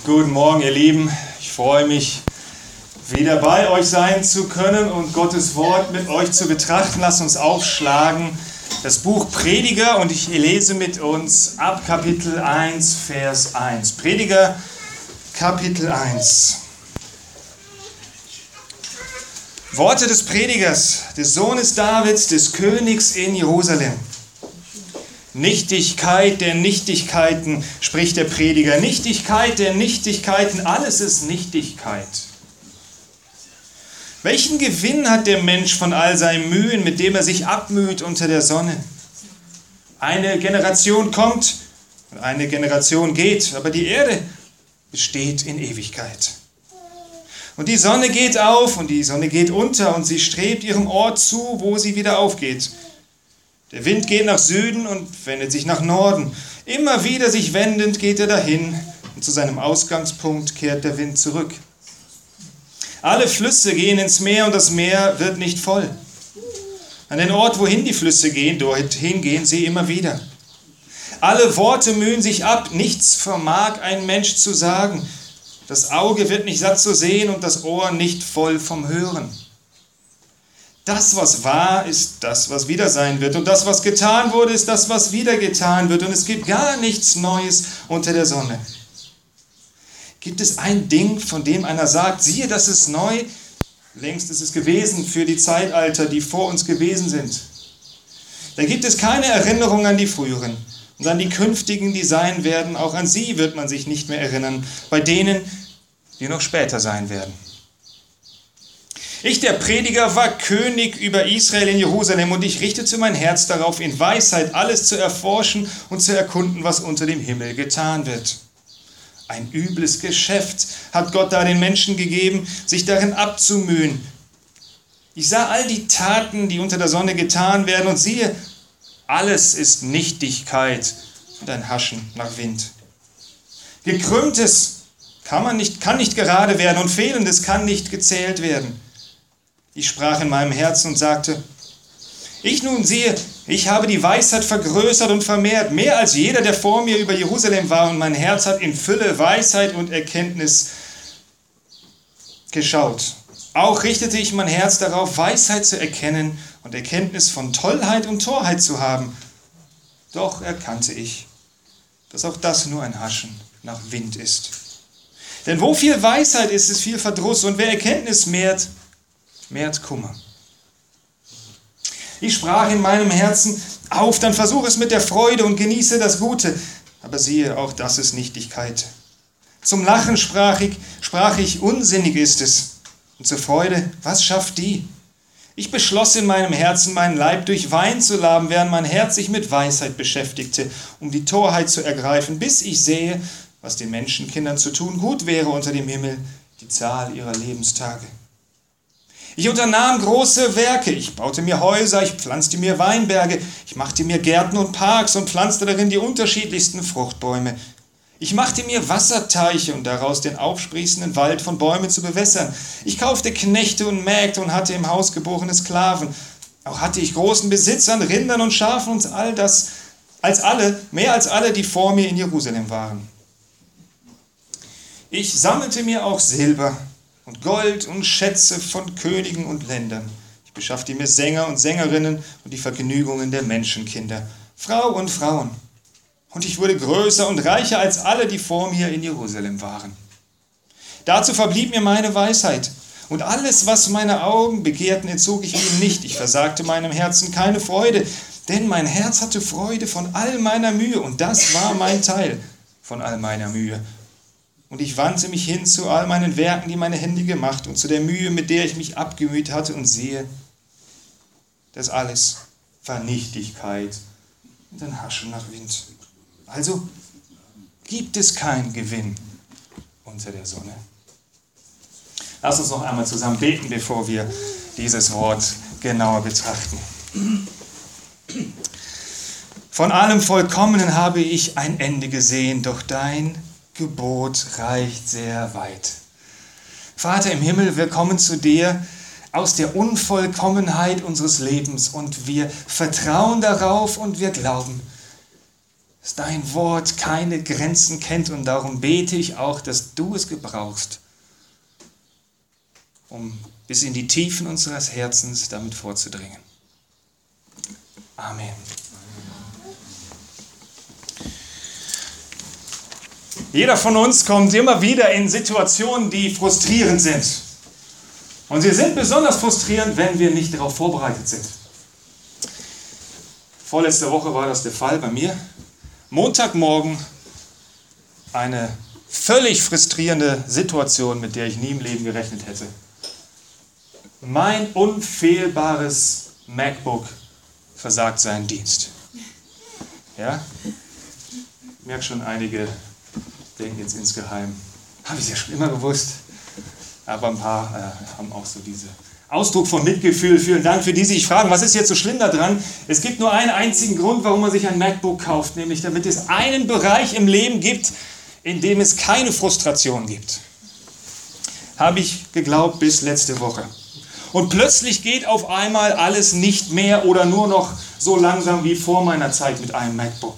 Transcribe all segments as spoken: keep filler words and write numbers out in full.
Guten Morgen, ihr Lieben. Ich freue mich, wieder bei euch sein zu können und Gottes Wort mit euch zu betrachten. Lasst uns aufschlagen das Buch Prediger und ich lese mit uns ab Kapitel eins, Vers eins. Prediger, Kapitel eins. Worte des Predigers, des Sohnes Davids, des Königs in Jerusalem. Nichtigkeit der Nichtigkeiten, spricht der Prediger. Nichtigkeit der Nichtigkeiten, alles ist Nichtigkeit. Welchen Gewinn hat der Mensch von all seinen Mühen, mit dem er sich abmüht unter der Sonne? Eine Generation kommt und eine Generation geht, aber die Erde besteht in Ewigkeit. Und die Sonne geht auf und die Sonne geht unter und sie strebt ihrem Ort zu, wo sie wieder aufgeht. Der Wind geht nach Süden und wendet sich nach Norden. Immer wieder sich wendend geht er dahin und zu seinem Ausgangspunkt kehrt der Wind zurück. Alle Flüsse gehen ins Meer und das Meer wird nicht voll. An den Ort, wohin die Flüsse gehen, dorthin gehen sie immer wieder. Alle Worte mühen sich ab, nichts vermag ein Mensch zu sagen. Das Auge wird nicht satt zu sehen und das Ohr nicht voll vom Hören. Das, was war, ist das, was wieder sein wird. Und das, was getan wurde, ist das, was wieder getan wird. Und es gibt gar nichts Neues unter der Sonne. Gibt es ein Ding, von dem einer sagt, siehe, das ist neu? Längst ist es gewesen für die Zeitalter, die vor uns gewesen sind. Da gibt es keine Erinnerung an die früheren. Und an die künftigen, die sein werden, auch an sie wird man sich nicht mehr erinnern. Bei denen, die noch später sein werden. Ich, der Prediger, war König über Israel in Jerusalem und ich richtete mein Herz darauf, in Weisheit alles zu erforschen und zu erkunden, was unter dem Himmel getan wird. Ein übles Geschäft hat Gott da den Menschen gegeben, sich darin abzumühen. Ich sah all die Taten, die unter der Sonne getan werden und siehe, alles ist Nichtigkeit und ein Haschen nach Wind. Gekrümmtes kann man nicht, kann nicht gerade werden und Fehlendes kann nicht gezählt werden. Ich sprach in meinem Herzen und sagte, ich nun sehe, ich habe die Weisheit vergrößert und vermehrt, mehr als jeder, der vor mir über Jerusalem war, und mein Herz hat in Fülle Weisheit und Erkenntnis geschaut. Auch richtete ich mein Herz darauf, Weisheit zu erkennen und Erkenntnis von Tollheit und Torheit zu haben. Doch erkannte ich, dass auch das nur ein Haschen nach Wind ist. Denn wo viel Weisheit ist, ist viel Verdruss, und wer Erkenntnis mehrt, mehrt Kummer. Ich sprach in meinem Herzen, auf, dann versuch es mit der Freude und genieße das Gute. Aber siehe, auch das ist Nichtigkeit. Zum Lachen sprach ich, sprach ich, unsinnig ist es. Und zur Freude, was schafft die? Ich beschloss in meinem Herzen, meinen Leib durch Wein zu laben, während mein Herz sich mit Weisheit beschäftigte, um die Torheit zu ergreifen, bis ich sehe, was den Menschenkindern zu tun gut wäre unter dem Himmel, die Zahl ihrer Lebenstage. Ich unternahm große Werke, ich baute mir Häuser, ich pflanzte mir Weinberge, ich machte mir Gärten und Parks und pflanzte darin die unterschiedlichsten Fruchtbäume. Ich machte mir Wasserteiche, um daraus den aufsprießenden Wald von Bäumen zu bewässern. Ich kaufte Knechte und Mägde und hatte im Haus geborene Sklaven. Auch hatte ich großen Besitz an Rindern und Schafen und all das, als alle, mehr als alle, die vor mir in Jerusalem waren. Ich sammelte mir auch Silber und Gold und Schätze von Königen und Ländern. Ich beschaffte mir Sänger und Sängerinnen und die Vergnügungen der Menschenkinder, Frau und Frauen. Und ich wurde größer und reicher als alle, die vor mir in Jerusalem waren. Dazu verblieb mir meine Weisheit. Und alles, was meine Augen begehrten, entzog ich ihm nicht. Ich versagte meinem Herzen keine Freude, denn mein Herz hatte Freude von all meiner Mühe. Und das war mein Teil von all meiner Mühe. Und ich wandte mich hin zu all meinen Werken, die meine Hände gemacht, und zu der Mühe, mit der ich mich abgemüht hatte, und sehe, das alles war Nichtigkeit und ein Haschen nach Wind. Also gibt es keinen Gewinn unter der Sonne. Lass uns noch einmal zusammen beten, bevor wir dieses Wort genauer betrachten. Von allem Vollkommenen habe ich ein Ende gesehen, doch dein Gebot reicht sehr weit. Vater im Himmel, wir kommen zu dir aus der Unvollkommenheit unseres Lebens und wir vertrauen darauf und wir glauben, dass dein Wort keine Grenzen kennt und darum bete ich auch, dass du es gebrauchst, um bis in die Tiefen unseres Herzens damit vorzudringen. Amen. Jeder von uns kommt immer wieder in Situationen, die frustrierend sind. Und sie sind besonders frustrierend, wenn wir nicht darauf vorbereitet sind. Vorletzte Woche war das der Fall bei mir. Montagmorgen eine völlig frustrierende Situation, mit der ich nie im Leben gerechnet hätte. Mein unfehlbares MacBook versagt seinen Dienst. Ja? Ich merke schon, einige denken jetzt insgeheim, habe ich es ja schon immer gewusst. Aber ein paar äh, haben auch so diesen Ausdruck von Mitgefühl. Vielen Dank für die, die sich fragen, was ist jetzt so schlimm daran? Es gibt nur einen einzigen Grund, warum man sich ein MacBook kauft, nämlich damit es einen Bereich im Leben gibt, in dem es keine Frustration gibt. Habe ich geglaubt bis letzte Woche. Und plötzlich geht auf einmal alles nicht mehr oder nur noch so langsam wie vor meiner Zeit mit einem MacBook.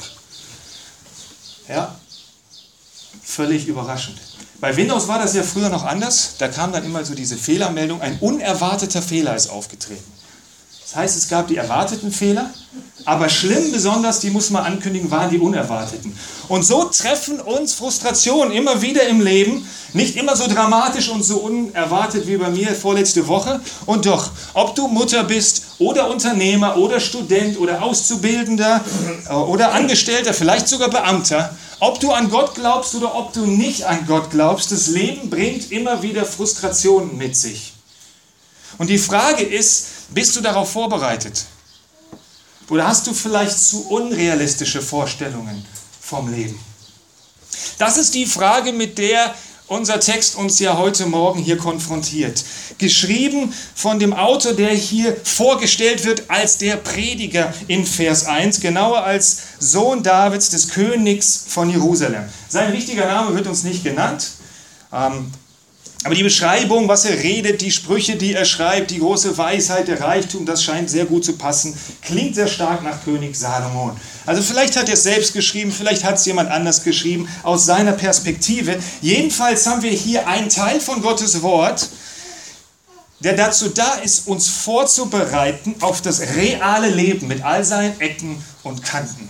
Ja, völlig überraschend. Bei Windows war das ja früher noch anders. Da kam dann immer so diese Fehlermeldung, ein unerwarteter Fehler ist aufgetreten. Das heißt, es gab die erwarteten Fehler, aber schlimm besonders, die muss man ankündigen, waren die unerwarteten. Und so treffen uns Frustrationen immer wieder im Leben, nicht immer so dramatisch und so unerwartet wie bei mir vorletzte Woche. Und doch, ob du Mutter bist oder Unternehmer oder Student oder Auszubildender oder Angestellter, vielleicht sogar Beamter, ob du an Gott glaubst oder ob du nicht an Gott glaubst, das Leben bringt immer wieder Frustrationen mit sich. Und die Frage ist, bist du darauf vorbereitet? Oder hast du vielleicht zu unrealistische Vorstellungen vom Leben? Das ist die Frage, mit der unser Text uns ja heute Morgen hier konfrontiert. Geschrieben von dem Autor, der hier vorgestellt wird als der Prediger in Vers eins, genauer als Sohn Davids, des Königs von Jerusalem. Sein richtiger Name wird uns nicht genannt. Ähm, Aber die Beschreibung, was er redet, die Sprüche, die er schreibt, die große Weisheit, der Reichtum, das scheint sehr gut zu passen. Klingt sehr stark nach König Salomon. Also vielleicht hat er es selbst geschrieben, vielleicht hat es jemand anders geschrieben, aus seiner Perspektive. Jedenfalls haben wir hier einen Teil von Gottes Wort, der dazu da ist, uns vorzubereiten auf das reale Leben mit all seinen Ecken und Kanten.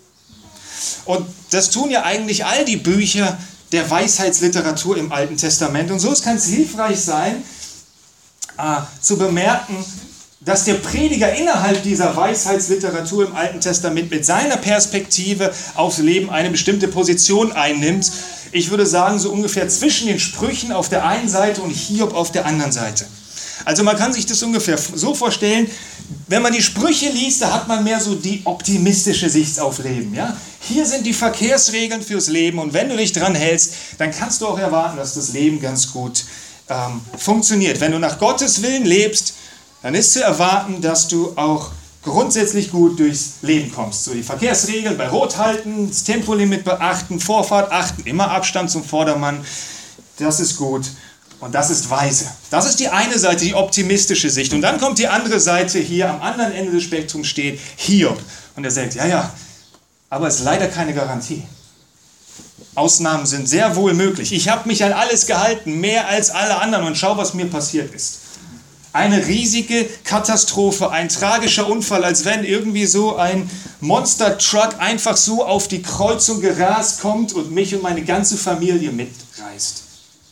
Und das tun ja eigentlich all die Bücher der Weisheitsliteratur im Alten Testament. Und so kann es hilfreich sein, äh, zu bemerken, dass der Prediger innerhalb dieser Weisheitsliteratur im Alten Testament mit seiner Perspektive aufs Leben eine bestimmte Position einnimmt. Ich würde sagen, so ungefähr zwischen den Sprüchen auf der einen Seite und Hiob auf der anderen Seite. Also man kann sich das ungefähr so vorstellen, wenn man die Sprüche liest, da hat man mehr so die optimistische Sicht auf Leben. Ja? Hier sind die Verkehrsregeln fürs Leben und wenn du dich dran hältst, dann kannst du auch erwarten, dass das Leben ganz gut ähm, funktioniert. Wenn du nach Gottes Willen lebst, dann ist zu erwarten, dass du auch grundsätzlich gut durchs Leben kommst. So die Verkehrsregeln bei Rot halten, das Tempolimit beachten, Vorfahrt achten, immer Abstand zum Vordermann, das ist gut. Und das ist weise. Das ist die eine Seite, die optimistische Sicht. Und dann kommt die andere Seite, hier am anderen Ende des Spektrums steht Hiob. Und er sagt, ja, ja, aber es ist leider keine Garantie. Ausnahmen sind sehr wohl möglich. Ich habe mich an alles gehalten, mehr als alle anderen. Und schau, was mir passiert ist. Eine riesige Katastrophe, ein tragischer Unfall, als wenn irgendwie so ein Monster-Truck einfach so auf die Kreuzung gerast kommt und mich und meine ganze Familie mitreißt.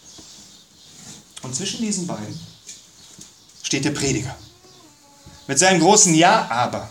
Und zwischen diesen beiden steht der Prediger mit seinem großen Ja, aber.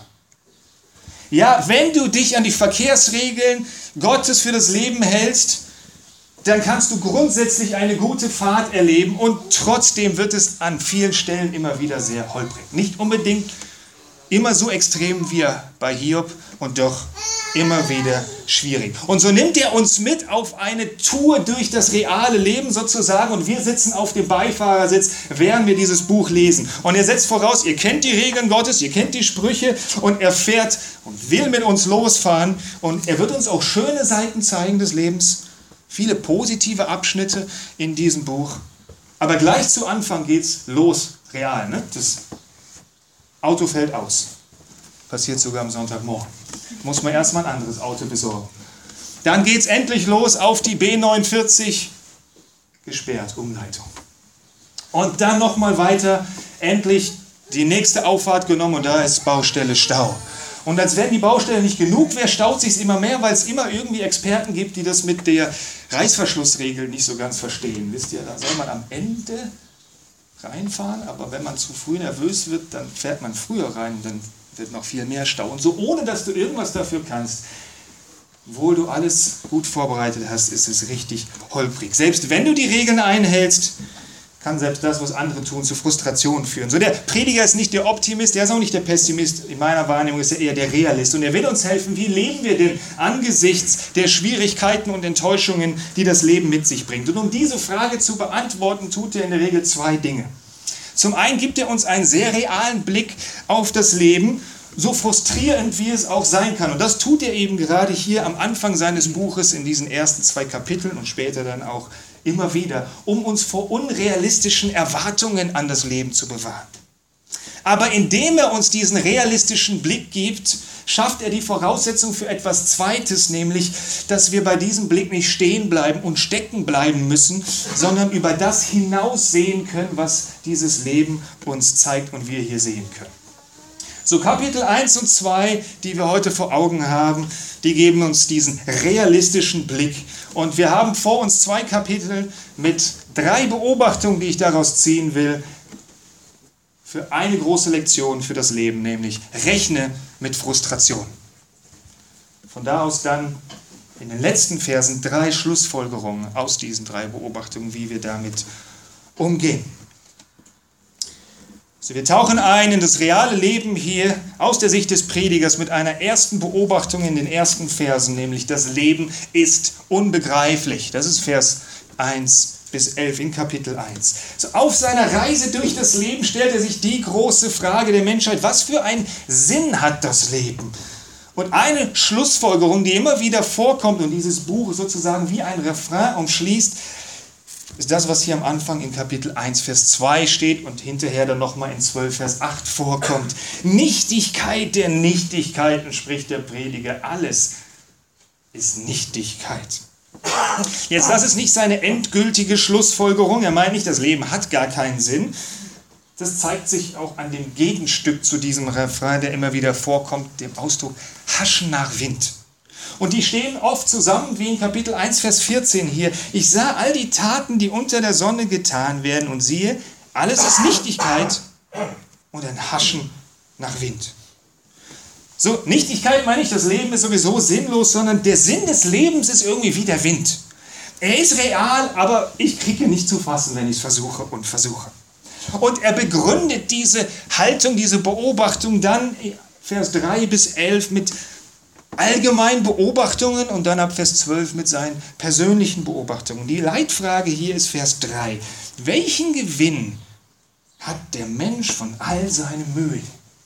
Ja, wenn du dich an die Verkehrsregeln Gottes für das Leben hältst, dann kannst du grundsätzlich eine gute Fahrt erleben und trotzdem wird es an vielen Stellen immer wieder sehr holprig. Nicht unbedingt immer so extrem wie bei Hiob und doch immer wieder schwierig. Und so nimmt er uns mit auf eine Tour durch das reale Leben sozusagen und wir sitzen auf dem Beifahrersitz, während wir dieses Buch lesen. Und er setzt voraus, ihr kennt die Regeln Gottes, ihr kennt die Sprüche und er fährt und will mit uns losfahren und er wird uns auch schöne Seiten zeigen des Lebens, viele positive Abschnitte in diesem Buch. Aber gleich zu Anfang geht's los, real. Ne? Das Auto fällt aus. Passiert sogar am Sonntagmorgen. Muss man erstmal ein anderes Auto besorgen. Dann geht es endlich los auf die B neunundvierzig, gesperrt, Umleitung. Und dann nochmal weiter, endlich die nächste Auffahrt genommen und da ist Baustelle Stau. Und als wenn die Baustelle nicht genug wäre, staut sich es immer mehr, weil es immer irgendwie Experten gibt, die das mit der Reißverschlussregel nicht so ganz verstehen. Wisst ihr, da soll man am Ende reinfahren, aber wenn man zu früh nervös wird, dann fährt man früher rein, dann wird noch viel mehr Stau. Und so ohne, dass du irgendwas dafür kannst, obwohl du alles gut vorbereitet hast, ist es richtig holprig. Selbst wenn du die Regeln einhältst, kann selbst das, was andere tun, zu Frustrationen führen. So, der Prediger ist nicht der Optimist, der ist auch nicht der Pessimist. In meiner Wahrnehmung ist er eher der Realist. Und er will uns helfen, wie leben wir denn angesichts der Schwierigkeiten und Enttäuschungen, die das Leben mit sich bringt. Und um diese Frage zu beantworten, tut er in der Regel zwei Dinge. Zum einen gibt er uns einen sehr realen Blick auf das Leben, so frustrierend wie es auch sein kann. Und das tut er eben gerade hier am Anfang seines Buches in diesen ersten zwei Kapiteln und später dann auch immer wieder, um uns vor unrealistischen Erwartungen an das Leben zu bewahren. Aber indem er uns diesen realistischen Blick gibt, schafft er die Voraussetzung für etwas Zweites, nämlich, dass wir bei diesem Blick nicht stehen bleiben und stecken bleiben müssen, sondern über das hinaussehen können, was dieses Leben uns zeigt und wir hier sehen können. So Kapitel eins und zwei, die wir heute vor Augen haben, die geben uns diesen realistischen Blick. Und wir haben vor uns zwei Kapitel mit drei Beobachtungen, die ich daraus ziehen will, für eine große Lektion für das Leben, nämlich rechne mit Frustration. Von da aus dann in den letzten Versen drei Schlussfolgerungen aus diesen drei Beobachtungen, wie wir damit umgehen. Also wir tauchen ein in das reale Leben hier aus der Sicht des Predigers mit einer ersten Beobachtung in den ersten Versen, nämlich das Leben ist unbegreiflich. Das ist Vers eins bis elf in Kapitel eins. So, auf seiner Reise durch das Leben stellt er sich die große Frage der Menschheit: Was für einen Sinn hat das Leben? Und eine Schlussfolgerung, die immer wieder vorkommt und dieses Buch sozusagen wie ein Refrain umschließt, ist das, was hier am Anfang in Kapitel eins, Vers zwei steht und hinterher dann nochmal in zwölf, Vers acht vorkommt. Nichtigkeit der Nichtigkeiten, spricht der Prediger. Alles ist Nichtigkeit. Jetzt, das ist nicht seine endgültige Schlussfolgerung. Er meint nicht, das Leben hat gar keinen Sinn. Das zeigt sich auch an dem Gegenstück zu diesem Refrain, der immer wieder vorkommt, dem Ausdruck Haschen nach Wind. Und die stehen oft zusammen, wie in Kapitel eins, Vers vierzehn hier. Ich sah all die Taten, die unter der Sonne getan werden, und siehe, alles ist Nichtigkeit und ein Haschen nach Wind. So, Nichtigkeit meine ich, das Leben ist sowieso sinnlos, sondern der Sinn des Lebens ist irgendwie wie der Wind. Er ist real, aber ich kriege ihn nicht zu fassen, wenn ich es versuche und versuche. Und er begründet diese Haltung, diese Beobachtung dann, Vers drei bis elf, mit allgemeinen Beobachtungen und dann ab Vers zwölf mit seinen persönlichen Beobachtungen. Die Leitfrage hier ist Vers drei. Welchen Gewinn hat der Mensch von all seinen Mühen?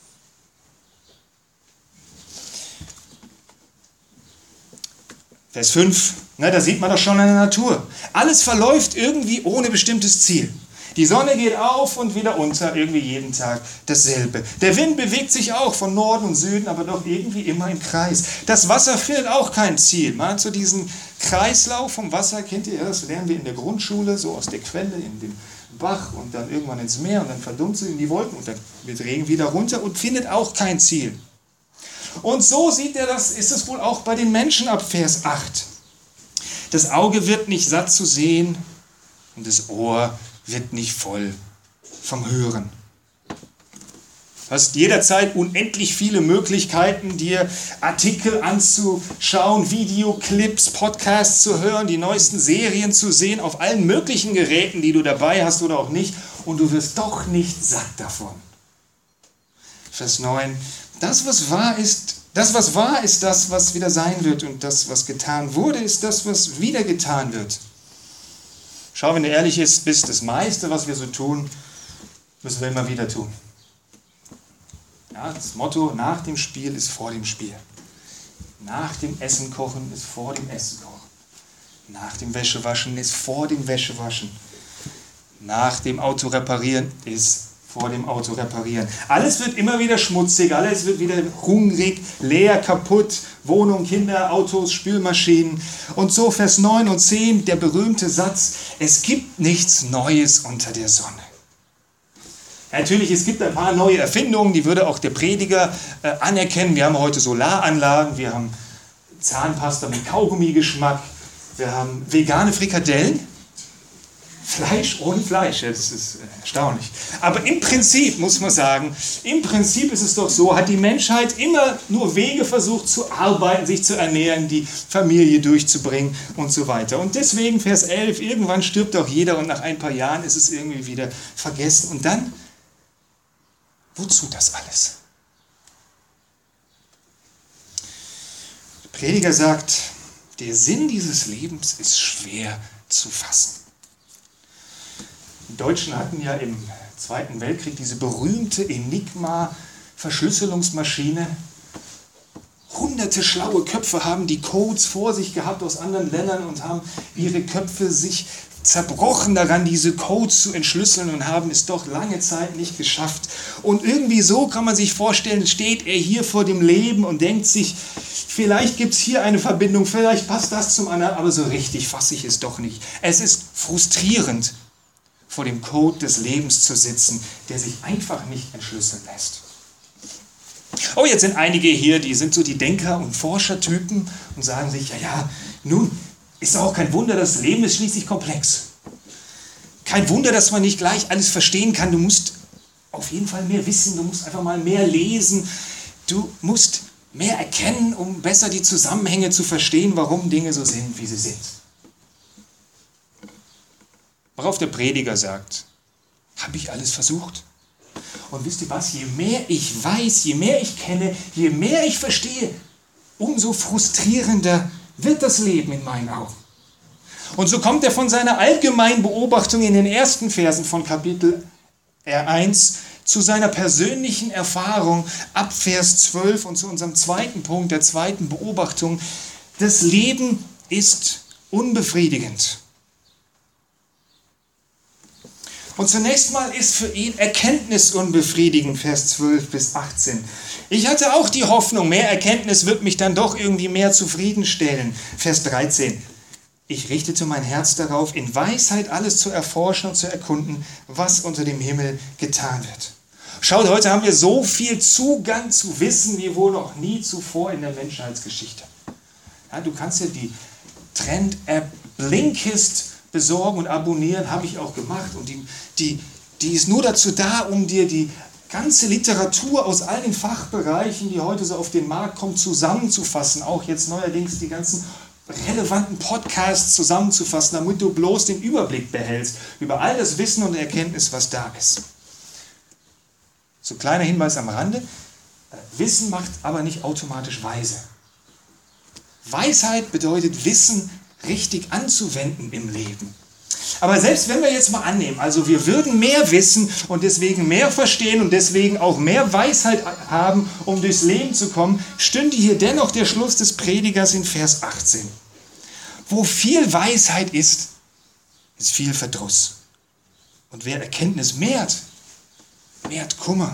Vers fünf, na, da sieht man doch schon an der Natur. Alles verläuft irgendwie ohne bestimmtes Ziel. Die Sonne geht auf und wieder unter, irgendwie jeden Tag dasselbe. Der Wind bewegt sich auch von Norden und Süden, aber doch irgendwie immer im Kreis. Das Wasser findet auch kein Ziel. Man hat so diesen Kreislauf vom Wasser, kennt ihr das? Lernen wir in der Grundschule, so aus der Quelle in den Bach und dann irgendwann ins Meer und dann verdummt es in die Wolken und dann wird Regen wieder runter und findet auch kein Ziel. Und so sieht er das, ist es wohl auch bei den Menschen ab Vers acht. Das Auge wird nicht satt zu sehen und das Ohr wird nicht voll vom Hören. Du hast jederzeit unendlich viele Möglichkeiten, dir Artikel anzuschauen, Videoclips, Podcasts zu hören, die neuesten Serien zu sehen, auf allen möglichen Geräten, die du dabei hast oder auch nicht, und du wirst doch nicht satt davon. Vers neun. Das, was wahr ist, das, was wahr ist, das, was wieder sein wird, und das, was getan wurde, ist das, was wieder getan wird. Schau, wenn du ehrlich bist, das meiste, was wir so tun, müssen wir immer wieder tun. Ja, das Motto, nach dem Spiel ist vor dem Spiel. Nach dem Essen kochen ist vor dem Essen kochen. Nach dem Wäschewaschen ist vor dem Wäschewaschen. Nach dem Auto reparieren ist vor dem Auto reparieren. Alles wird immer wieder schmutzig, alles wird wieder hungrig, leer, kaputt. Wohnung, Kinder, Autos, Spülmaschinen. Und so Vers neun und zehn, der berühmte Satz, es gibt nichts Neues unter der Sonne. Natürlich, es gibt ein paar neue Erfindungen, die würde auch der Prediger äh, anerkennen. Wir haben heute Solaranlagen, wir haben Zahnpasta mit Kaugummi-Geschmack, wir haben vegane Frikadellen. Fleisch ohne Fleisch, das ist erstaunlich. Aber im Prinzip, muss man sagen, im Prinzip ist es doch so, hat die Menschheit immer nur Wege versucht zu arbeiten, sich zu ernähren, die Familie durchzubringen und so weiter. Und deswegen Vers elf, irgendwann stirbt auch jeder und nach ein paar Jahren ist es irgendwie wieder vergessen. Und dann, wozu das alles? Der Prediger sagt, der Sinn dieses Lebens ist schwer zu fassen. Die Deutschen hatten ja im Zweiten Weltkrieg diese berühmte Enigma-Verschlüsselungsmaschine. Hunderte schlaue Köpfe haben die Codes vor sich gehabt aus anderen Ländern und haben ihre Köpfe sich zerbrochen daran, diese Codes zu entschlüsseln und haben es doch lange Zeit nicht geschafft. Und irgendwie so kann man sich vorstellen, steht er hier vor dem Leben und denkt sich, vielleicht gibt es hier eine Verbindung, vielleicht passt das zum anderen, aber so richtig fasse ich es doch nicht. Es ist frustrierend, vor dem Code des Lebens zu sitzen, der sich einfach nicht entschlüsseln lässt. Oh, jetzt sind einige hier, die sind so die Denker- und Forschertypen und sagen sich, ja, ja, nun, ist auch kein Wunder, das Leben ist schließlich komplex. Kein Wunder, dass man nicht gleich alles verstehen kann. Du musst auf jeden Fall mehr wissen, du musst einfach mal mehr lesen, du musst mehr erkennen, um besser die Zusammenhänge zu verstehen, warum Dinge so sind, wie sie sind. Worauf der Prediger sagt, habe ich alles versucht? Und wisst ihr was, je mehr ich weiß, je mehr ich kenne, je mehr ich verstehe, umso frustrierender wird das Leben in meinen Augen. Und so kommt er von seiner allgemeinen Beobachtung in den ersten Versen von Kapitel eins zu seiner persönlichen Erfahrung ab Vers zwölf und zu unserem zweiten Punkt, der zweiten Beobachtung. Das Leben ist unbefriedigend. Und zunächst mal ist für ihn Erkenntnis unbefriedigend, Vers zwölf bis achtzehn. Ich hatte auch die Hoffnung, mehr Erkenntnis wird mich dann doch irgendwie mehr zufriedenstellen. Vers dreizehn. Ich richtete mein Herz darauf, in Weisheit alles zu erforschen und zu erkunden, was unter dem Himmel getan wird. Schaut, heute haben wir so viel Zugang zu Wissen wie wohl noch nie zuvor in der Menschheitsgeschichte. Ja, du kannst ja die Trend-App Blinkist besorgen und abonnieren, habe ich auch gemacht. Und die, die, die ist nur dazu da, um dir die ganze Literatur aus all den Fachbereichen, die heute so auf den Markt kommen, zusammenzufassen. Auch jetzt neuerdings die ganzen relevanten Podcasts zusammenzufassen, damit du bloß den Überblick behältst über all das Wissen und Erkenntnis, was da ist. So kleiner Hinweis am Rande. Wissen macht aber nicht automatisch weise. Weisheit bedeutet Wissen richtig anzuwenden im Leben. Aber selbst wenn wir jetzt mal annehmen, also wir würden mehr wissen und deswegen mehr verstehen und deswegen auch mehr Weisheit haben, um durchs Leben zu kommen, stünde hier dennoch der Schluss des Predigers in Vers achtzehn. Wo viel Weisheit ist, ist viel Verdruss. Und wer Erkenntnis mehrt, mehrt Kummer.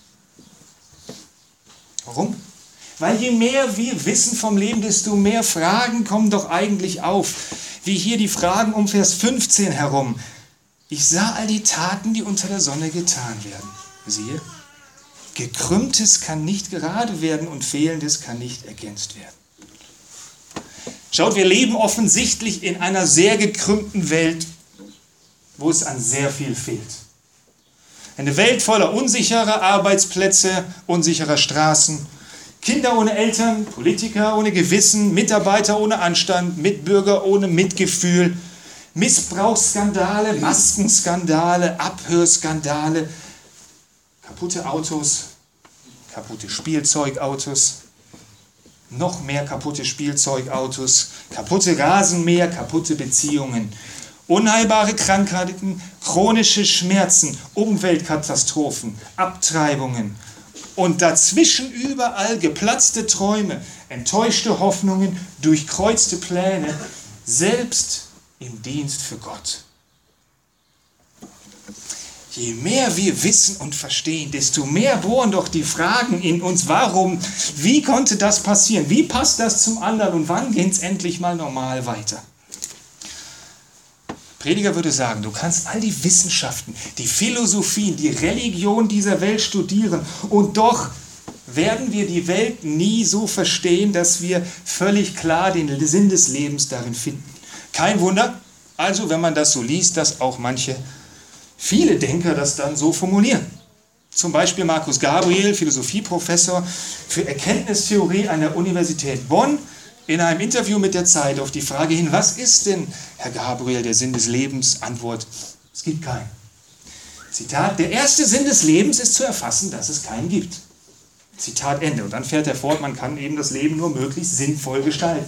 Warum? Weil je mehr wir wissen vom Leben, desto mehr Fragen kommen doch eigentlich auf. Wie hier die Fragen um Vers fünfzehn herum. Ich sah all die Taten, die unter der Sonne getan werden. Siehe, Gekrümmtes kann nicht gerade werden und Fehlendes kann nicht ergänzt werden. Schaut, wir leben offensichtlich in einer sehr gekrümmten Welt, wo es an sehr viel fehlt. Eine Welt voller unsicherer Arbeitsplätze, unsicherer Straßen, Kinder ohne Eltern, Politiker ohne Gewissen, Mitarbeiter ohne Anstand, Mitbürger ohne Mitgefühl, Missbrauchsskandale, Maskenskandale, Abhörskandale, kaputte Autos, kaputte Spielzeugautos, noch mehr kaputte Spielzeugautos, kaputte Rasenmäher, kaputte Beziehungen, unheilbare Krankheiten, chronische Schmerzen, Umweltkatastrophen, Abtreibungen und dazwischen überall geplatzte Träume, enttäuschte Hoffnungen, durchkreuzte Pläne, selbst im Dienst für Gott. Je mehr wir wissen und verstehen, desto mehr bohren doch die Fragen in uns. Warum? Wie konnte das passieren? Wie passt das zum anderen? Und wann geht es endlich mal normal weiter? Prediger würde sagen, du kannst all die Wissenschaften, die Philosophien, die Religion dieser Welt studieren und doch werden wir die Welt nie so verstehen, dass wir völlig klar den Sinn des Lebens darin finden. Kein Wunder, also wenn man das so liest, dass auch manche, viele Denker das dann so formulieren. Zum Beispiel Markus Gabriel, Philosophieprofessor für Erkenntnistheorie an der Universität Bonn, in einem Interview mit der Zeit auf die Frage hin, was ist denn, Herr Gabriel, der Sinn des Lebens? Antwort, es gibt keinen. Zitat, der erste Sinn des Lebens ist zu erfassen, dass es keinen gibt. Zitat Ende. Und dann fährt er fort, man kann eben das Leben nur möglichst sinnvoll gestalten.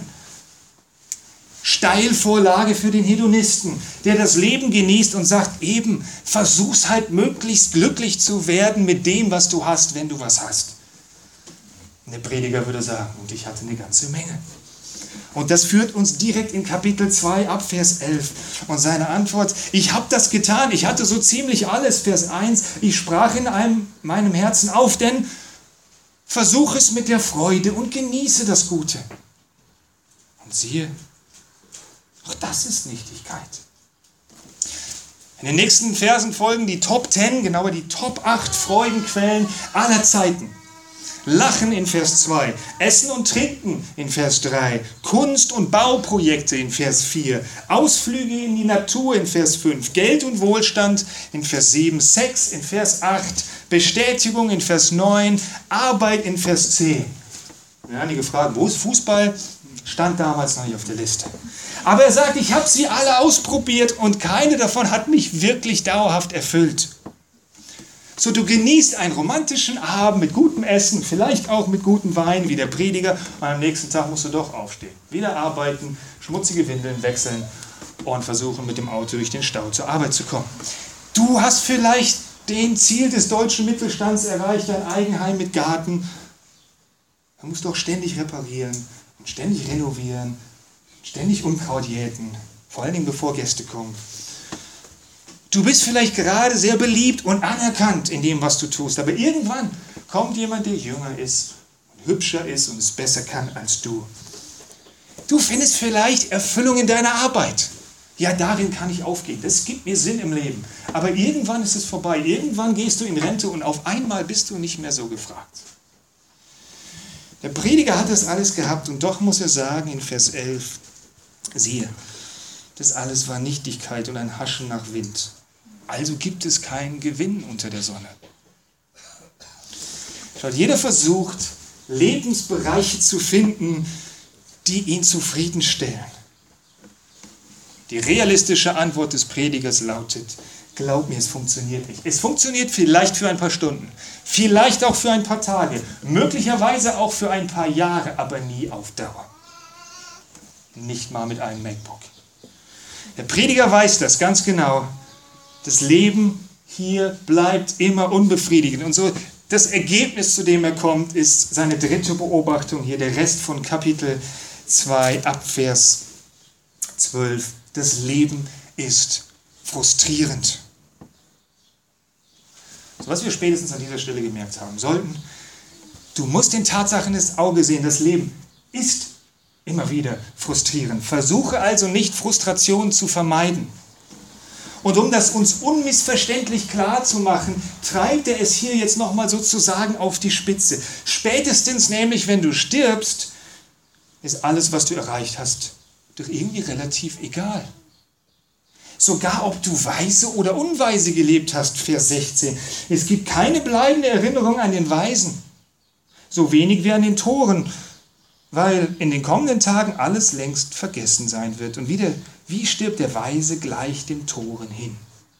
Steilvorlage für den Hedonisten, der das Leben genießt und sagt, eben, versuch's halt möglichst glücklich zu werden mit dem, was du hast, wenn du was hast. Und der Prediger würde sagen, und ich hatte eine ganze Menge. Und das führt uns direkt in Kapitel zwei ab Vers elf. Und seine Antwort, ich habe das getan, ich hatte so ziemlich alles. Vers eins, ich sprach in einem, meinem Herzen auf, denn versuche es mit der Freude und genieße das Gute. Und siehe, auch das ist Nichtigkeit. In den nächsten Versen folgen die Top zehn, genauer die Top acht Freudenquellen aller Zeiten. Lachen in Vers zwei, Essen und Trinken in Vers drei, Kunst- und Bauprojekte in Vers vier, Ausflüge in die Natur in Vers fünf, Geld und Wohlstand in Vers sieben, Sex in Vers acht, Bestätigung in Vers neun, Arbeit in Vers zehn. Ja, einige fragen, wo ist Fußball? Stand damals noch nicht auf der Liste. Aber er sagt, ich habe sie alle ausprobiert und keine davon hat mich wirklich dauerhaft erfüllt. So, du genießt einen romantischen Abend mit gutem Essen, vielleicht auch mit gutem Wein, wie der Prediger, und am nächsten Tag musst du doch aufstehen. Wieder arbeiten, schmutzige Windeln wechseln und versuchen, mit dem Auto durch den Stau zur Arbeit zu kommen. Du hast vielleicht den Ziel des deutschen Mittelstands erreicht, ein Eigenheim mit Garten. Du musst doch ständig reparieren und ständig renovieren, ständig Unkraut jäten, vor allen Dingen bevor Gäste kommen. Du bist vielleicht gerade sehr beliebt und anerkannt in dem, was du tust, aber irgendwann kommt jemand, der jünger ist und hübscher ist und es besser kann als du. Du findest vielleicht Erfüllung in deiner Arbeit. Ja, darin kann ich aufgehen. Das gibt mir Sinn im Leben. Aber irgendwann ist es vorbei. Irgendwann gehst du in Rente und auf einmal bist du nicht mehr so gefragt. Der Prediger hat das alles gehabt und doch muss er sagen in Vers elf, siehe, das alles war Nichtigkeit und ein Haschen nach Wind. Also gibt es keinen Gewinn unter der Sonne. Schaut, jeder versucht, Lebensbereiche zu finden, die ihn zufriedenstellen. Die realistische Antwort des Predigers lautet, glaub mir, es funktioniert nicht. Es funktioniert vielleicht für ein paar Stunden, vielleicht auch für ein paar Tage, möglicherweise auch für ein paar Jahre, aber nie auf Dauer. Nicht mal mit einem MacBook. Der Prediger weiß das ganz genau. Das Leben hier bleibt immer unbefriedigend. Und so das Ergebnis, zu dem er kommt, ist seine dritte Beobachtung hier, der Rest von Kapitel zwei, ab Vers zwölf. Das Leben ist frustrierend. So, was wir spätestens an dieser Stelle gemerkt haben sollten, du musst den Tatsachen ins Auge sehen, das Leben ist immer wieder frustrierend. Versuche also nicht, Frustration zu vermeiden. Und um das uns unmissverständlich klar zu machen, treibt er es hier jetzt nochmal sozusagen auf die Spitze. Spätestens nämlich, wenn du stirbst, ist alles, was du erreicht hast, doch irgendwie relativ egal. Sogar ob du weise oder unweise gelebt hast, Vers sechzehn. Es gibt keine bleibende Erinnerung an den Weisen, so wenig wie an den Toren, weil in den kommenden Tagen alles längst vergessen sein wird. Und wieder, wie stirbt der Weise gleich dem Toren hin?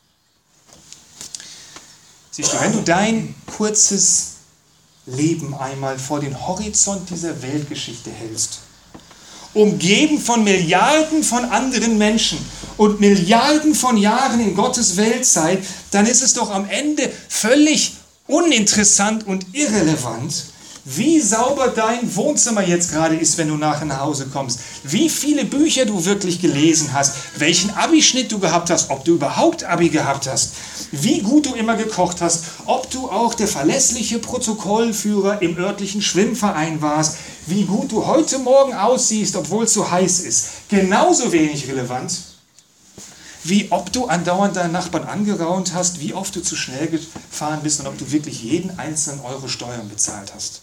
Siehst du, wenn du dein kurzes Leben einmal vor den Horizont dieser Weltgeschichte hältst, umgeben von Milliarden von anderen Menschen und Milliarden von Jahren in Gottes Weltzeit, dann ist es doch am Ende völlig uninteressant und irrelevant, wie sauber dein Wohnzimmer jetzt gerade ist, wenn du nachher nach Hause kommst, wie viele Bücher du wirklich gelesen hast, welchen Abischnitt du gehabt hast, ob du überhaupt Abi gehabt hast, wie gut du immer gekocht hast, ob du auch der verlässliche Protokollführer im örtlichen Schwimmverein warst, wie gut du heute Morgen aussiehst, obwohl es so heiß ist. Genauso wenig relevant, wie ob du andauernd deinen Nachbarn angeraunt hast, wie oft du zu schnell gefahren bist und ob du wirklich jeden einzelnen Euro Steuern bezahlt hast.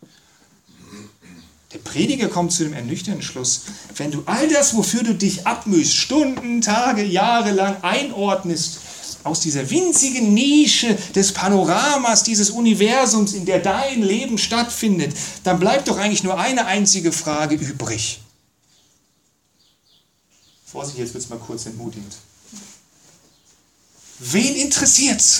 Der Prediger kommt zu dem ernüchternden Schluss, wenn du all das, wofür du dich abmühst, Stunden, Tage, Jahre lang einordnest, aus dieser winzigen Nische des Panoramas, dieses Universums, in der dein Leben stattfindet, dann bleibt doch eigentlich nur eine einzige Frage übrig. Vorsicht, jetzt wird es mal kurz entmutigend. Wen interessiert's?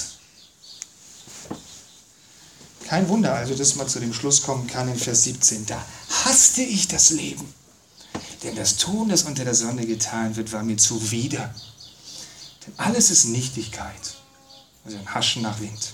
Kein Wunder also, dass man zu dem Schluss kommen kann in Vers siebzehn. Da hasste ich das Leben, denn das Tun, das unter der Sonne getan wird, war mir zuwider. Denn alles ist Nichtigkeit, also ein Haschen nach Wind.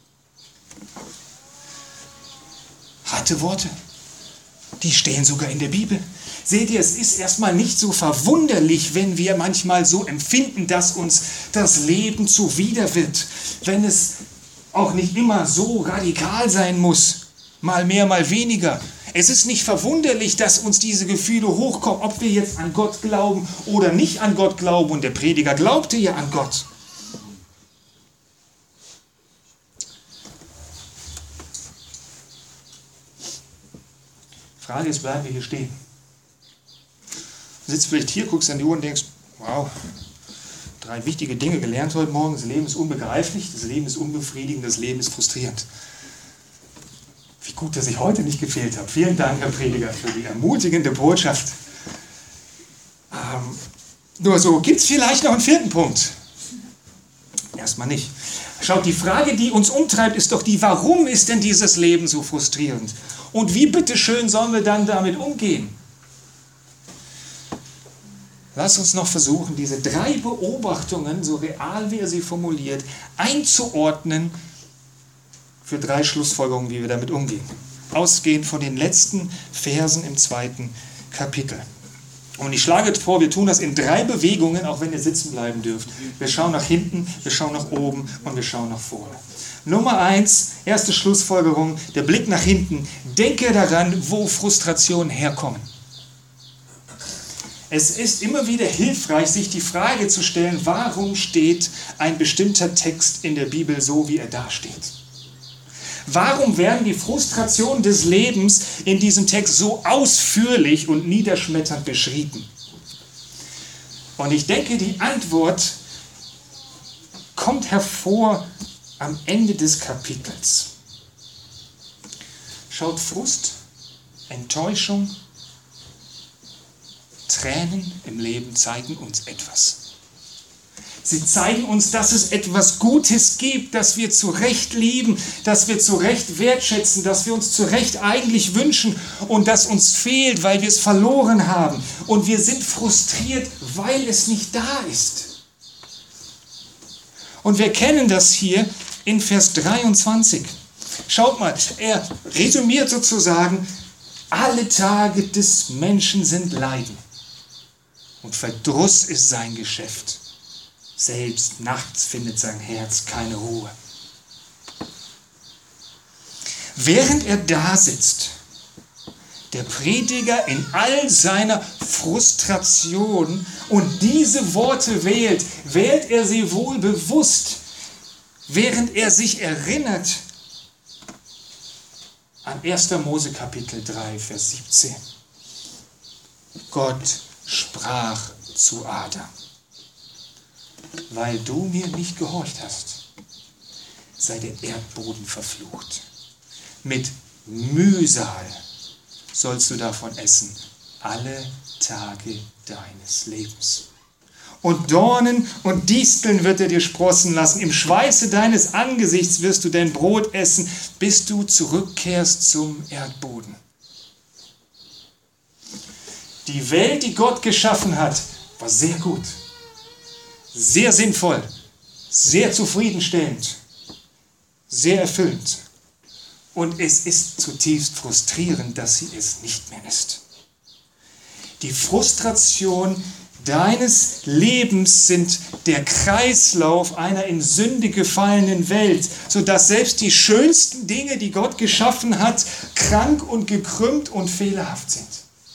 Harte Worte, die stehen sogar in der Bibel. Seht ihr, es ist erstmal nicht so verwunderlich, wenn wir manchmal so empfinden, dass uns das Leben zuwider wird, wenn es auch nicht immer so radikal sein muss, mal mehr, mal weniger. Es ist nicht verwunderlich, dass uns diese Gefühle hochkommen, ob wir jetzt an Gott glauben oder nicht an Gott glauben. Und der Prediger glaubte ja an Gott. Frage ist, bleiben wir hier stehen? Du sitzt vielleicht hier, guckst an die Uhr und denkst, wow, drei wichtige Dinge gelernt heute Morgen. Das Leben ist unbegreiflich, das Leben ist unbefriedigend, das Leben ist frustrierend. Wie gut, dass ich heute nicht gefehlt habe. Vielen Dank, Herr Prediger, für die ermutigende Botschaft. Ähm, nur so, gibt es vielleicht noch einen vierten Punkt? Erstmal nicht. Schaut, die Frage, die uns umtreibt, ist doch die, warum ist denn dieses Leben so frustrierend? Und wie bitteschön sollen wir dann damit umgehen? Lass uns noch versuchen, diese drei Beobachtungen, so real wie er sie formuliert, einzuordnen für drei Schlussfolgerungen, wie wir damit umgehen. Ausgehend von den letzten Versen im zweiten Kapitel. Und ich schlage vor, wir tun das in drei Bewegungen, auch wenn ihr sitzen bleiben dürft. Wir schauen nach hinten, wir schauen nach oben und wir schauen nach vorne. Nummer eins, erste Schlussfolgerung, der Blick nach hinten. Denke daran, wo Frustrationen herkommen. Es ist immer wieder hilfreich, sich die Frage zu stellen, warum steht ein bestimmter Text in der Bibel so, wie er dasteht? Warum werden die Frustrationen des Lebens in diesem Text so ausführlich und niederschmetternd beschrieben? Und ich denke, die Antwort kommt hervor am Ende des Kapitels. Schaut, Frust, Enttäuschung, Tränen im Leben zeigen uns etwas. Sie zeigen uns, dass es etwas Gutes gibt, das wir zu Recht lieben, das wir zu Recht wertschätzen, das wir uns zu Recht eigentlich wünschen und das uns fehlt, weil wir es verloren haben. Und wir sind frustriert, weil es nicht da ist. Und wir kennen das hier in Vers dreiundzwanzig. Schaut mal, er resümiert sozusagen, alle Tage des Menschen sind Leiden. Und Verdruss ist sein Geschäft. Selbst nachts findet sein Herz keine Ruhe. Während er da sitzt, der Prediger in all seiner Frustration und diese Worte wählt, wählt er sie wohl bewusst, während er sich erinnert an erster Mose Kapitel drei, Vers siebzehn. Gott sprach zu Adam: Weil du mir nicht gehorcht hast, sei der Erdboden verflucht. Mit Mühsal sollst du davon essen, alle Tage deines Lebens. Und Dornen und Disteln wird er dir sprossen lassen. Im Schweiße deines Angesichts wirst du dein Brot essen, bis du zurückkehrst zum Erdboden. Die Welt, die Gott geschaffen hat, war sehr gut. Sehr sinnvoll, sehr zufriedenstellend, sehr erfüllend. Und es ist zutiefst frustrierend, dass sie es nicht mehr ist. Die Frustration deines Lebens sind der Kreislauf einer in Sünde gefallenen Welt, sodass selbst die schönsten Dinge, die Gott geschaffen hat, krank und gekrümmt und fehlerhaft sind.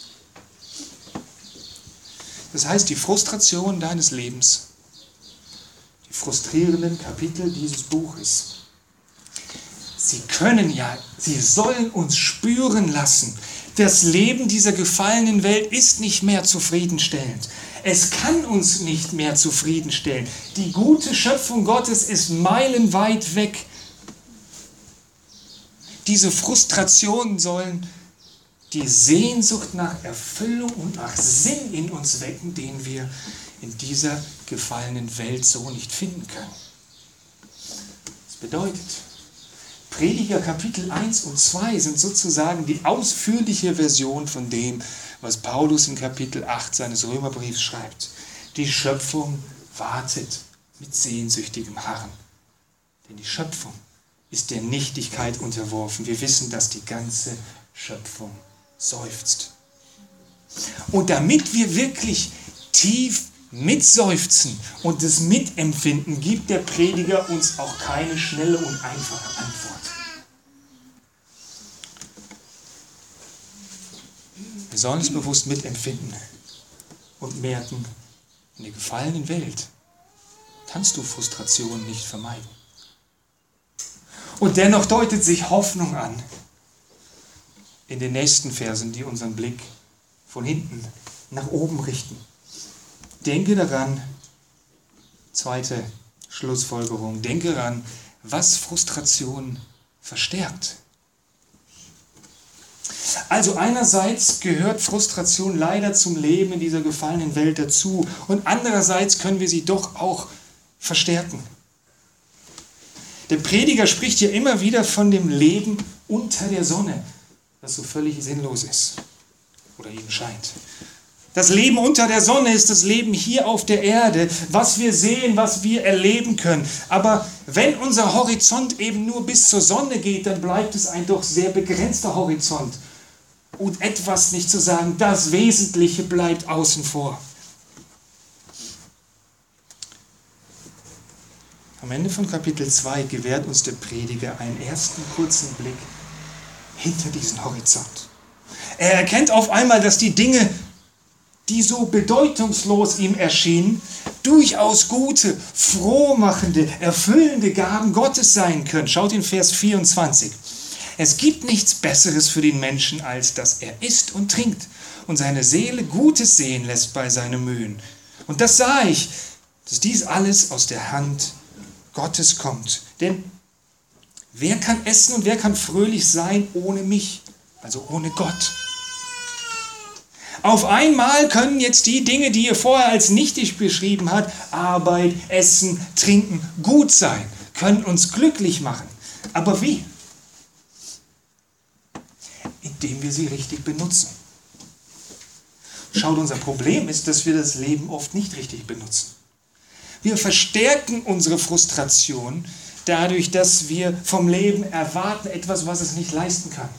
Das heißt, die Frustration deines Lebens, die frustrierenden Kapitel dieses Buches, sie können ja, sie sollen uns spüren lassen, das Leben dieser gefallenen Welt ist nicht mehr zufriedenstellend. Es kann uns nicht mehr zufriedenstellen. Die gute Schöpfung Gottes ist meilenweit weg. Diese Frustrationen sollen die Sehnsucht nach Erfüllung und nach Sinn in uns wecken, den wir in dieser gefallenen Welt so nicht finden können. Das bedeutet, Prediger Kapitel eins und zwei sind sozusagen die ausführliche Version von dem, was Paulus in Kapitel acht seines Römerbriefs schreibt. Die Schöpfung wartet mit sehnsüchtigem Harren. Denn die Schöpfung ist der Nichtigkeit unterworfen. Wir wissen, dass die ganze Schöpfung seufzt. Und damit wir wirklich tief mitseufzen und das mitempfinden, gibt der Prediger uns auch keine schnelle und einfache Antwort. Wir sollen es bewusst mitempfinden und merken, in der gefallenen Welt kannst du Frustration nicht vermeiden. Und dennoch deutet sich Hoffnung an in den nächsten Versen, die unseren Blick von hinten nach oben richten. Denke daran, zweite Schlussfolgerung, denke daran, was Frustration verstärkt. Also einerseits gehört Frustration leider zum Leben in dieser gefallenen Welt dazu und andererseits können wir sie doch auch verstärken. Der Prediger spricht ja immer wieder von dem Leben unter der Sonne, das so völlig sinnlos ist oder ihm scheint. Das Leben unter der Sonne ist das Leben hier auf der Erde, was wir sehen, was wir erleben können. Aber wenn unser Horizont eben nur bis zur Sonne geht, dann bleibt es ein doch sehr begrenzter Horizont. Und etwas nicht zu sagen, das Wesentliche bleibt außen vor. Am Ende von Kapitel zwei gewährt uns der Prediger einen ersten kurzen Blick hinter diesen Horizont. Er erkennt auf einmal, dass die Dinge, die so bedeutungslos ihm erschienen, durchaus gute, frohmachende, erfüllende Gaben Gottes sein können. Schaut in Vers vierundzwanzig. Es gibt nichts Besseres für den Menschen, als dass er isst und trinkt und seine Seele Gutes sehen lässt bei seinen Mühen. Und das sah ich, dass dies alles aus der Hand Gottes kommt. Denn wer kann essen und wer kann fröhlich sein ohne mich, also ohne Gott? Auf einmal können jetzt die Dinge, die ihr vorher als nichtig beschrieben habt, Arbeit, Essen, Trinken, gut sein, können uns glücklich machen. Aber wie? Indem wir sie richtig benutzen. Schaut, unser Problem ist, dass wir das Leben oft nicht richtig benutzen. Wir verstärken unsere Frustration dadurch, dass wir vom Leben erwarten etwas, was es nicht leisten kann.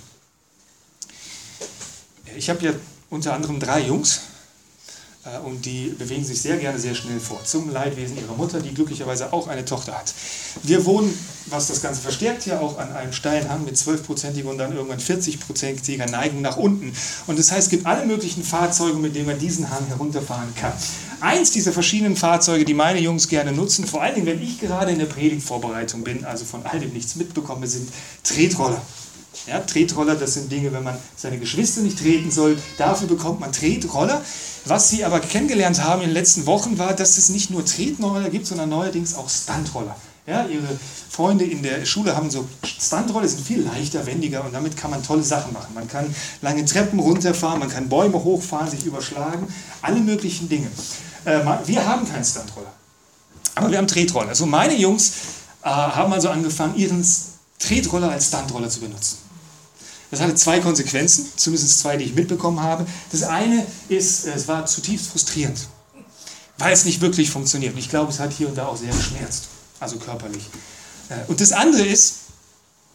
Ich habe ja unter anderem drei Jungs äh, und die bewegen sich sehr gerne sehr schnell fort, zum Leidwesen ihrer Mutter, die glücklicherweise auch eine Tochter hat. Wir wohnen, was das Ganze verstärkt, hier auch an einem steilen Hang mit zwölf-prozentiger und dann irgendwann vierzig-prozentiger Neigung nach unten. Und das heißt, es gibt alle möglichen Fahrzeuge, mit denen man diesen Hang herunterfahren kann. Eins dieser verschiedenen Fahrzeuge, die meine Jungs gerne nutzen, vor allen Dingen, wenn ich gerade in der Predigtvorbereitung bin, also von all dem nichts mitbekomme, sind Tretroller. Ja, Tretroller, das sind Dinge, wenn man seine Geschwister nicht treten soll, dafür bekommt man Tretroller. Was sie aber kennengelernt haben in den letzten Wochen war, dass es nicht nur Tretroller gibt, sondern neuerdings auch Stuntroller. Ja, ihre Freunde in der Schule haben so Stuntroller, sind viel leichter, wendiger und damit kann man tolle Sachen machen. Man kann lange Treppen runterfahren, man kann Bäume hochfahren, sich überschlagen, alle möglichen Dinge. Äh, wir haben keinen Stuntroller, aber wir haben Tretroller. Also meine Jungs äh, haben also angefangen, ihren Tretroller als Stuntroller zu benutzen. Das hatte zwei Konsequenzen, zumindest zwei, die ich mitbekommen habe. Das eine ist, es war zutiefst frustrierend, weil es nicht wirklich funktioniert. Und ich glaube, es hat hier und da auch sehr geschmerzt, also körperlich. Und das andere ist,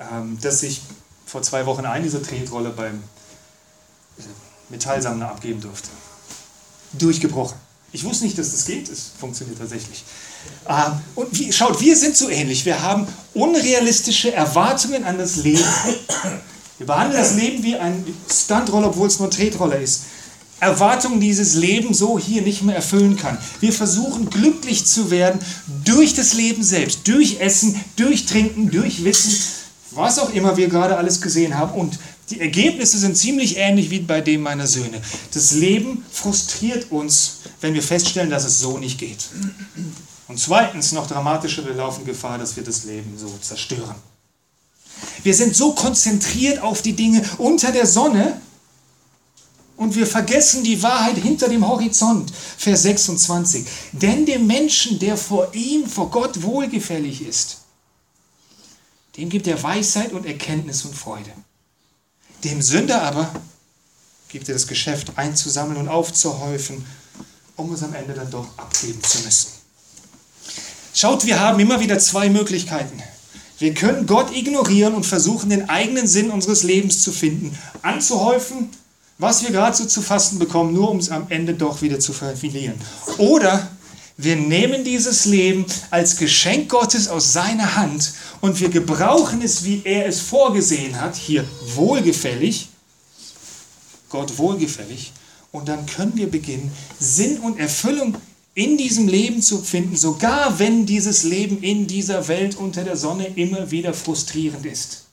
ähm, dass ich vor zwei Wochen eine dieser Tretroller beim Metallsammler abgeben durfte. Durchgebrochen. Ich wusste nicht, dass das geht. Es funktioniert tatsächlich. Ähm, und wie, schaut, wir sind so ähnlich. Wir haben unrealistische Erwartungen an das Leben. Wir behandeln das Leben wie ein Stuntroller, obwohl es nur ein Tretroller ist. Erwartungen, die dieses Leben so hier nicht mehr erfüllen kann. Wir versuchen glücklich zu werden durch das Leben selbst, durch Essen, durch Trinken, durch Wissen, was auch immer wir gerade alles gesehen haben. Und die Ergebnisse sind ziemlich ähnlich wie bei dem meiner Söhne. Das Leben frustriert uns, wenn wir feststellen, dass es so nicht geht. Und zweitens, noch dramatischer, wir laufen Gefahr, dass wir das Leben so zerstören. Wir sind so konzentriert auf die Dinge unter der Sonne, und wir vergessen die Wahrheit hinter dem Horizont. Vers sechsundzwanzig. Denn dem Menschen, der vor ihm, vor Gott wohlgefällig ist, dem gibt er Weisheit und Erkenntnis und Freude. Dem Sünder aber gibt er das Geschäft einzusammeln und aufzuhäufen, um es am Ende dann doch abgeben zu müssen. Schaut, wir haben immer wieder zwei Möglichkeiten. Wir können Gott ignorieren und versuchen, den eigenen Sinn unseres Lebens zu finden, anzuhäufen, was wir gerade so zu fassen bekommen, nur um es am Ende doch wieder zu verlieren. Oder wir nehmen dieses Leben als Geschenk Gottes aus seiner Hand und wir gebrauchen es, wie er es vorgesehen hat, hier wohlgefällig, Gott wohlgefällig, und dann können wir beginnen, Sinn und Erfüllung in diesem Leben zu finden, sogar wenn dieses Leben in dieser Welt unter der Sonne immer wieder frustrierend ist.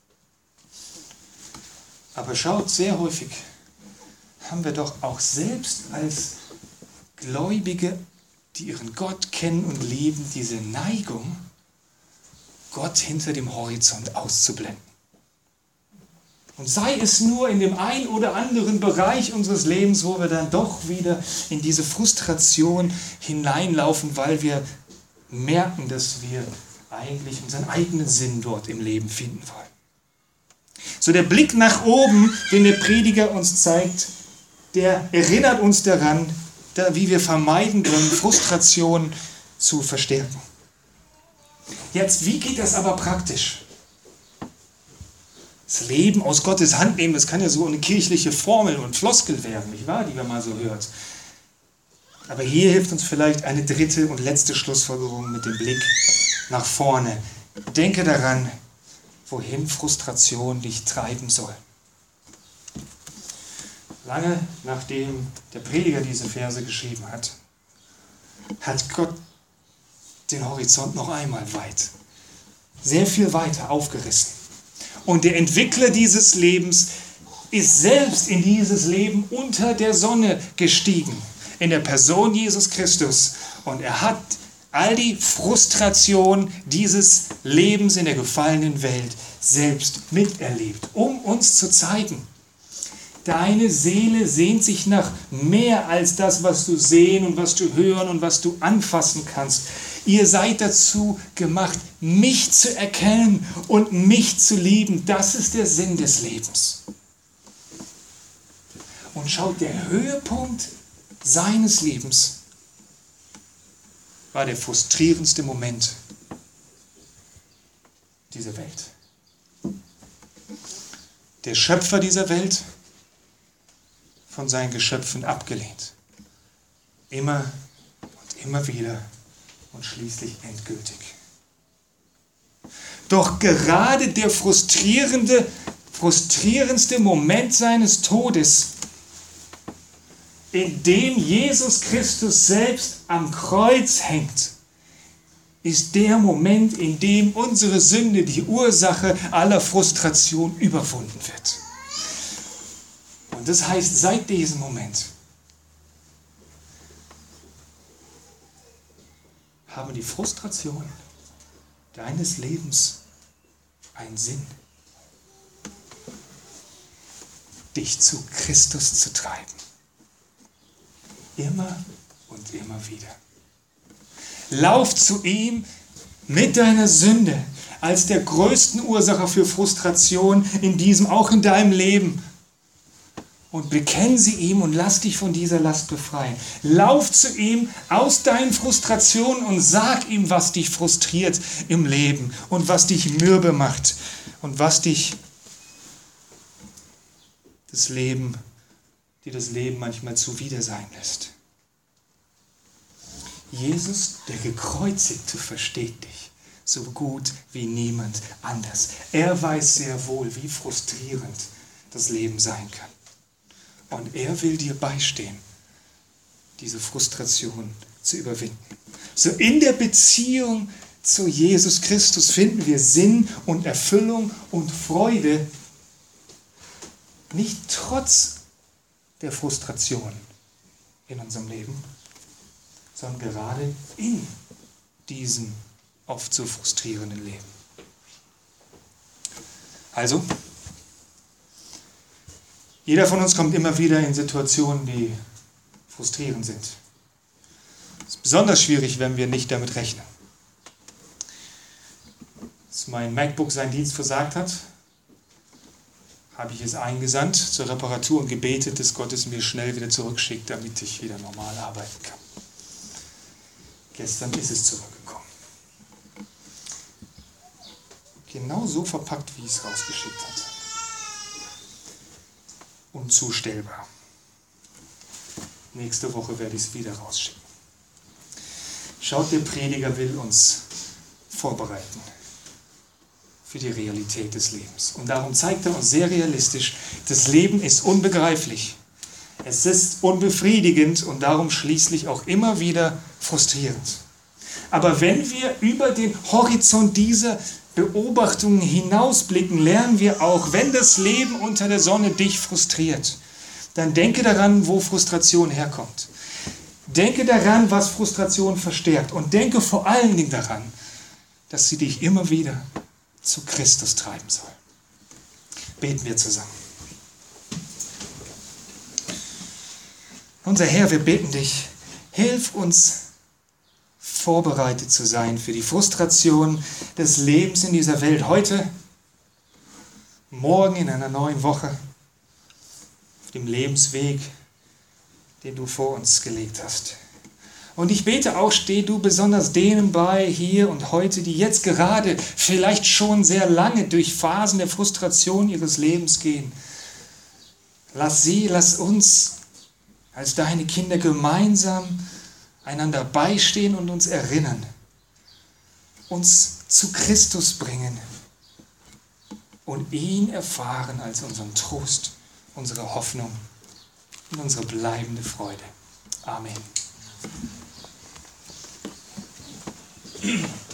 Aber schaut, sehr häufig haben wir doch auch selbst als Gläubige, die ihren Gott kennen und lieben, diese Neigung, Gott hinter dem Horizont auszublenden. Und sei es nur in dem einen oder anderen Bereich unseres Lebens, wo wir dann doch wieder in diese Frustration hineinlaufen, weil wir merken, dass wir eigentlich unseren eigenen Sinn dort im Leben finden wollen. So der Blick nach oben, den der Prediger uns zeigt, der erinnert uns daran, wie wir vermeiden können, Frustration zu verstärken. Jetzt, wie geht das aber praktisch? Das Leben aus Gottes Hand nehmen, das kann ja so eine kirchliche Formel und Floskel werden, nicht wahr, die man mal so hört. Aber hier hilft uns vielleicht eine dritte und letzte Schlussfolgerung mit dem Blick nach vorne. Denke daran, wohin Frustration dich treiben soll. Lange nachdem der Prediger diese Verse geschrieben hat, hat Gott den Horizont noch einmal weit, sehr viel weiter aufgerissen. Und der Entwickler dieses Lebens ist selbst in dieses Leben unter der Sonne gestiegen, in der Person Jesus Christus. Und er hat all die Frustration dieses Lebens in der gefallenen Welt selbst miterlebt, um uns zu zeigen, deine Seele sehnt sich nach mehr als das, was du sehen und was du hören und was du anfassen kannst. Ihr seid dazu gemacht, mich zu erkennen und mich zu lieben. Das ist der Sinn des Lebens. Und schaut, der Höhepunkt seines Lebens war der frustrierendste Moment dieser Welt. Der Schöpfer dieser Welt von seinen Geschöpfen abgelehnt. Immer und immer wieder und schließlich endgültig. Doch gerade der frustrierende, frustrierendste Moment seines Todes, in dem Jesus Christus selbst am Kreuz hängt, ist der Moment, in dem unsere Sünde, die Ursache aller Frustration, überwunden wird. Und das heißt, seit diesem Moment haben die Frustrationen deines Lebens einen Sinn, dich zu Christus zu treiben. Immer und immer wieder. Lauf zu ihm mit deiner Sünde als der größten Ursache für Frustration in diesem, auch in deinem Leben. Und bekenn sie ihm und lass dich von dieser Last befreien. Lauf zu ihm aus deinen Frustrationen und sag ihm, was dich frustriert im Leben und was dich mürbe macht. und was dich das Leben, dir das Leben manchmal zuwider sein lässt. Jesus, der Gekreuzigte, versteht dich so gut wie niemand anders. Er weiß sehr wohl, wie frustrierend das Leben sein kann. Und er will dir beistehen, diese Frustration zu überwinden. So in der Beziehung zu Jesus Christus finden wir Sinn und Erfüllung und Freude, nicht trotz der Frustration in unserem Leben, sondern gerade in diesem oft so frustrierenden Leben. Also, jeder von uns kommt immer wieder in Situationen, die frustrierend sind. Es ist besonders schwierig, wenn wir nicht damit rechnen. Als mein MacBook seinen Dienst versagt hat, habe ich es eingesandt zur Reparatur und gebetet, dass Gott es mir schnell wieder zurückschickt, damit ich wieder normal arbeiten kann. Gestern ist es zurückgekommen. Genau so verpackt, wie es rausgeschickt hat. Unzustellbar. Nächste Woche werde ich es wieder rausschicken. Schaut, der Prediger will uns vorbereiten für die Realität des Lebens. Und darum zeigt er uns sehr realistisch, das Leben ist unbegreiflich. Es ist unbefriedigend und darum schließlich auch immer wieder frustrierend. Aber wenn wir über den Horizont dieser Beobachtungen hinausblicken, lernen wir auch, wenn das Leben unter der Sonne dich frustriert, dann denke daran, wo Frustration herkommt. Denke daran, was Frustration verstärkt. Und denke vor allen Dingen daran, dass sie dich immer wieder zu Christus treiben soll. Beten wir zusammen. Unser Herr, wir bitten dich, hilf uns, vorbereitet zu sein für die Frustration des Lebens in dieser Welt heute, morgen in einer neuen Woche, auf dem Lebensweg, den du vor uns gelegt hast. Und ich bete auch, steh du besonders denen bei, hier und heute, die jetzt gerade vielleicht schon sehr lange durch Phasen der Frustration ihres Lebens gehen. Lass sie, lass uns als deine Kinder gemeinsam einander beistehen und uns erinnern, uns zu Christus bringen und ihn erfahren als unseren Trost, unsere Hoffnung und unsere bleibende Freude. Amen.